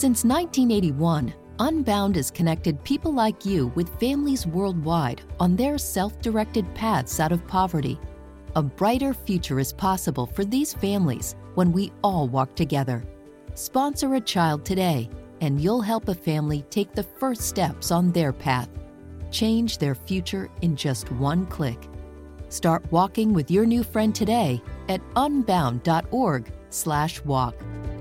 Since 1981, Unbound has connected people like you with families worldwide on their self-directed paths out of poverty. A brighter future is possible for these families when we all walk together. Sponsor a child today, and you'll help a family take the first steps on their path. Change their future in just one click. Start walking with your new friend today at unbound.org/walk.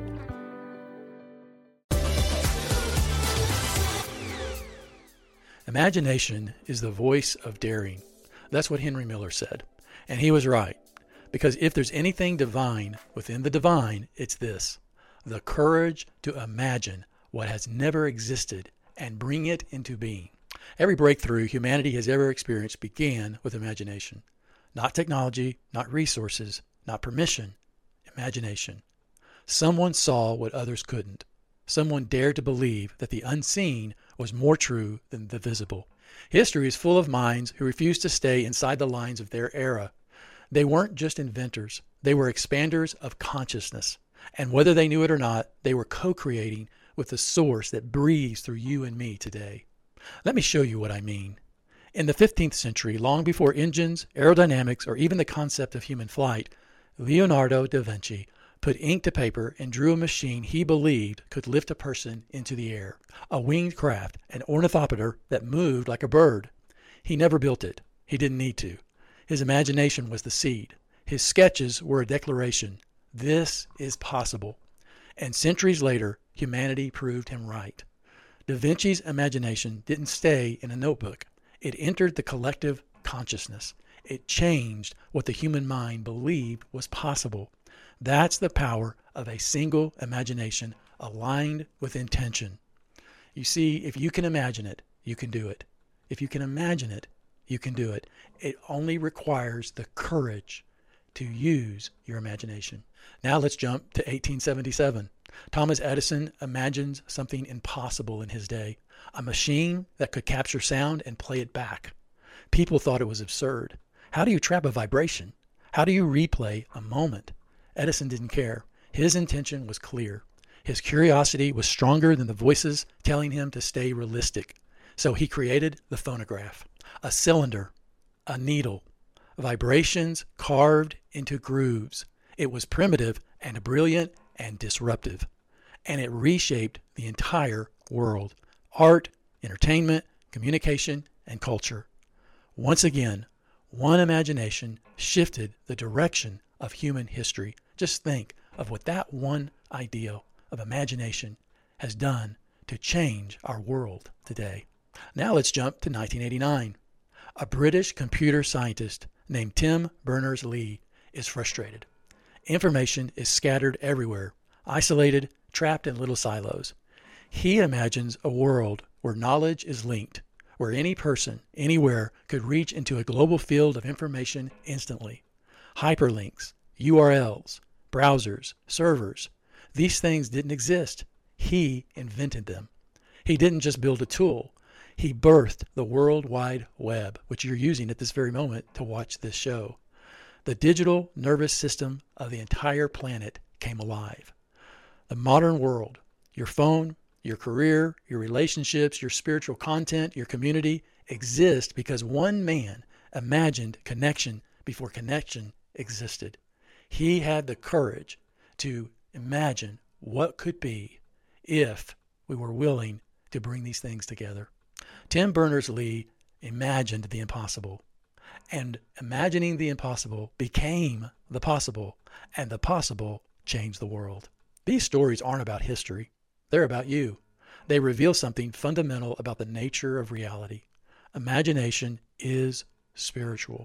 Imagination is the voice of daring. That's what Henry Miller said. And he was right. Because if there's anything divine within the divine, it's this: the courage to imagine what has never existed and bring it into being. Every breakthrough humanity has ever experienced began with imagination. Not technology, not resources, not permission. Imagination. Someone saw what others couldn't. Someone dared to believe that the unseen was more true than the visible. History is full of minds who refused to stay inside the lines of their era. They weren't just inventors. They were expanders of consciousness. And whether they knew it or not, they were co-creating with the source that breathes through you and me today. Let me show you what I mean. In the 15th century, long before engines, aerodynamics, or even the concept of human flight, Leonardo da Vinci put ink to paper and drew a machine he believed could lift a person into the air, a winged craft, an ornithopter that moved like a bird. He never built it. He didn't need to. His imagination was the seed. His sketches were a declaration. This is possible. And centuries later, humanity proved him right. Da Vinci's imagination didn't stay in a notebook. It entered the collective consciousness. It changed what the human mind believed was possible. That's the power of a single imagination aligned with intention. You see, if you can imagine it, you can do it. If you can imagine it, you can do it. It only requires the courage to use your imagination. Now let's jump to 1877. Thomas Edison imagines something impossible in his day, a machine that could capture sound and play it back. People thought it was absurd. How do you trap a vibration? How do you replay a moment? Edison didn't care. His intention was clear. His curiosity was stronger than the voices telling him to stay realistic. So he created the phonograph, a cylinder, a needle, vibrations carved into grooves. It was primitive and brilliant and disruptive. And it reshaped the entire world: art, entertainment, communication, and culture. Once again, one imagination shifted the direction of human history. Just think of what that one idea of imagination has done to change our world today. Now let's jump to 1989. A British computer scientist named Tim Berners-Lee is frustrated. Information is scattered everywhere, isolated, trapped in little silos. He imagines a world where knowledge is linked, where any person, anywhere, could reach into a global field of information instantly. Hyperlinks, URLs, browsers, servers. These things didn't exist. He invented them. He didn't just build a tool. He birthed the World Wide Web, which you're using at this very moment to watch this show. The digital nervous system of the entire planet came alive. The modern world, your phone, your career, your relationships, your spiritual content, your community exist because one man imagined connection before connection existed. He had the courage to imagine what could be if we were willing to bring these things together. Tim Berners-Lee imagined the impossible, and imagining the impossible became the possible, and the possible changed the world. These stories aren't about history. They're about you. They reveal something fundamental about the nature of reality. Imagination is spiritual.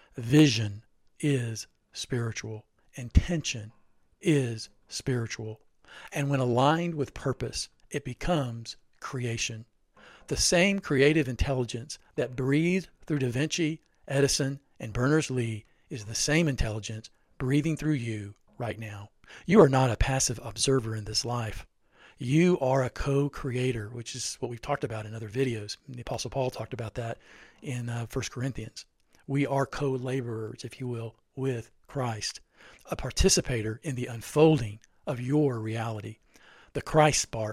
Vision is spiritual. Intention is spiritual. And when aligned with purpose, it becomes creation. The same creative intelligence that breathed through Da Vinci, Edison, and Berners-Lee is the same intelligence breathing through you right now. You are not a passive observer in this life. You are a co-creator, which is what we've talked about in other videos. The Apostle Paul talked about that in 1 Corinthians. We are co-laborers, if you will, with Christ, a participator in the unfolding of your reality. The Christ spark,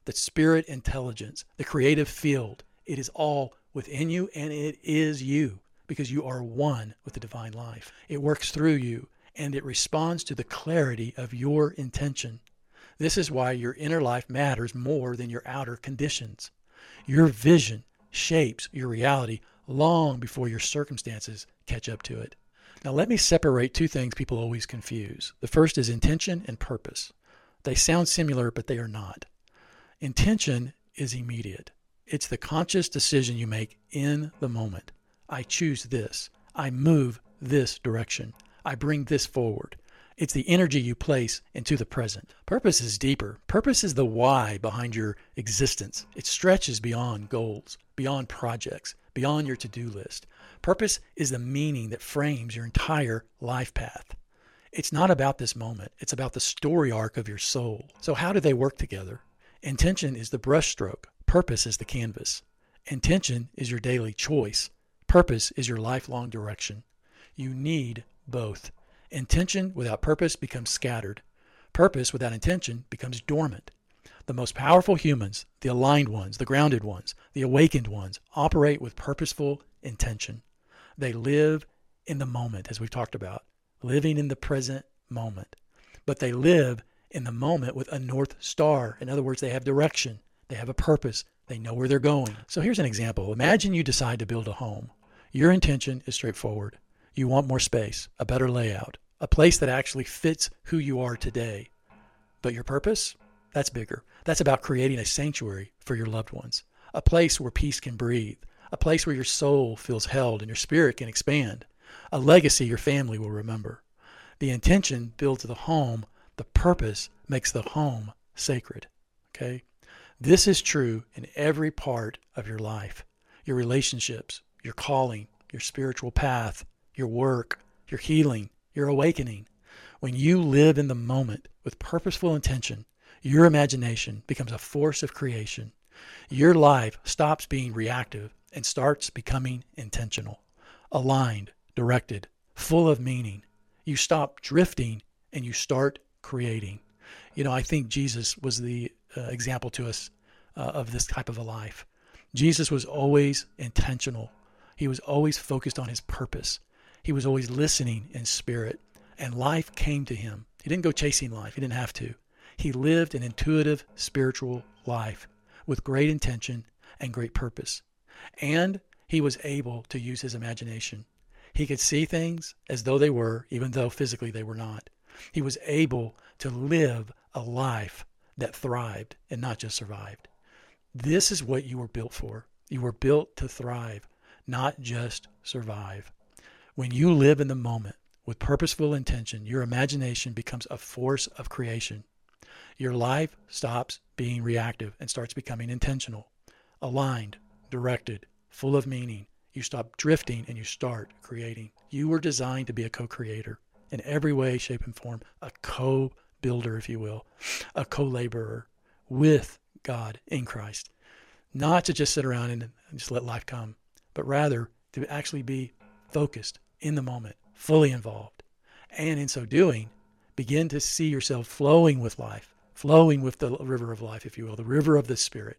the spirit intelligence, the creative field. It is all within you, and it is you because you are one with the divine life. It works through you, and it responds to the clarity of your intention. This is why your inner life matters more than your outer conditions. Your vision shapes your reality long before your circumstances catch up to it. Now, let me separate two things people always confuse. The first is intention and purpose. They sound similar, but they are not. Intention is immediate. It's the conscious decision you make in the moment. I choose this. I move this direction. I bring this forward. It's the energy you place into the present. Purpose is deeper. Purpose is the why behind your existence. It stretches beyond goals, beyond projects, beyond your to-do list. Purpose is the meaning that frames your entire life path. It's not about this moment. It's about the story arc of your soul. So how do they work together? Intention is the brushstroke. Purpose is the canvas. Intention is your daily choice. Purpose is your lifelong direction. You need both. Intention without purpose becomes scattered. Purpose without intention becomes dormant. The most powerful humans, the aligned ones, the grounded ones, the awakened ones, operate with purposeful intention. They live in the moment, as we've talked about, living in the present moment. But they live in the moment with a North Star. In other words, they have direction. They have a purpose. They know where they're going. So here's an example. Imagine you decide to build a home. Your intention is straightforward. You want more space, a better layout, a place that actually fits who you are today. But your purpose? That's bigger. That's about creating a sanctuary for your loved ones, a place where peace can breathe, a place where your soul feels held and your spirit can expand, a legacy your family will remember. The intention builds the home. The purpose makes the home sacred. Okay? This is true in every part of your life, your relationships, your calling, your spiritual path, your work, your healing, your awakening. When you live in the moment with purposeful intention, your imagination becomes a force of creation. Your life stops being reactive and starts becoming intentional, aligned, directed, full of meaning. You stop drifting and you start creating. You know, I think Jesus was the example to us of this type of a life. Jesus was always intentional. He was always focused on his purpose. He was always listening in spirit, and life came to him. He didn't go chasing life. He didn't have to. He lived an intuitive spiritual life with great intention and great purpose. And he was able to use his imagination. He could see things as though they were, even though physically they were not. He was able to live a life that thrived and not just survived. This is what you were built for. You were built to thrive, not just survive. When you live in the moment with purposeful intention, your imagination becomes a force of creation. Your life stops being reactive and starts becoming intentional, aligned, directed, full of meaning. You stop drifting and you start creating. You were designed to be a co-creator in every way, shape, and form, a co-builder, if you will, a co-laborer with God in Christ. Not to just sit around and just let life come, but rather to actually be focused in the moment, fully involved. And in so doing, begin to see yourself flowing with life, flowing with the river of life, if you will, the river of the Spirit,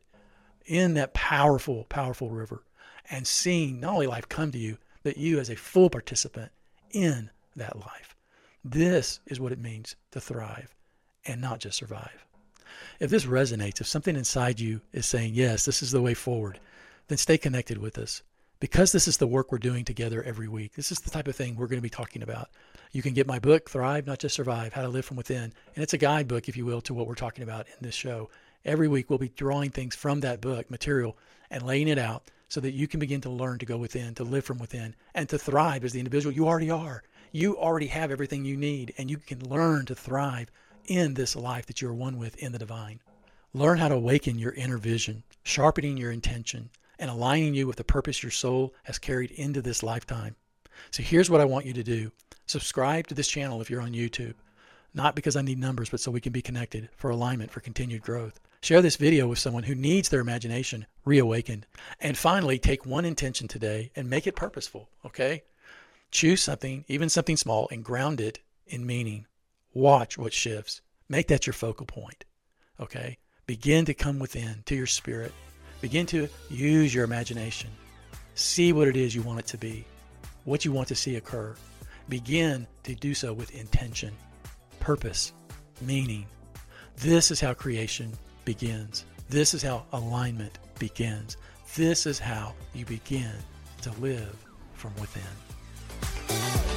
in that powerful, powerful river, and seeing not only life come to you, but you as a full participant in that life. This is what it means to thrive and not just survive. If this resonates, if something inside you is saying, yes, this is the way forward, then stay connected with us. Because this is the work we're doing together every week. This is the type of thing we're going to be talking about. You can get my book, Thrive, Not Just Survive, How to Live From Within. And it's a guidebook, if you will, to what we're talking about in this show. Every week we'll be drawing things from that book, material, and laying it out so that you can begin to learn to go within, to live from within, and to thrive as the individual you already are. You already have everything you need, and you can learn to thrive in this life that you're one with in the divine. Learn how to awaken your inner vision, sharpening your intention, and aligning you with the purpose your soul has carried into this lifetime. So here's what I want you to do. Subscribe to this channel if you're on YouTube. Not because I need numbers, but so we can be connected for alignment, for continued growth. Share this video with someone who needs their imagination reawakened. And finally, take one intention today and make it purposeful, okay? Choose something, even something small, and ground it in meaning. Watch what shifts. Make that your focal point, okay? Begin to come within to your spirit. Begin to use your imagination. See what it is you want it to be, what you want to see occur. Begin to do so with intention, purpose, meaning. This is how creation begins. This is how alignment begins. This is how you begin to live from within.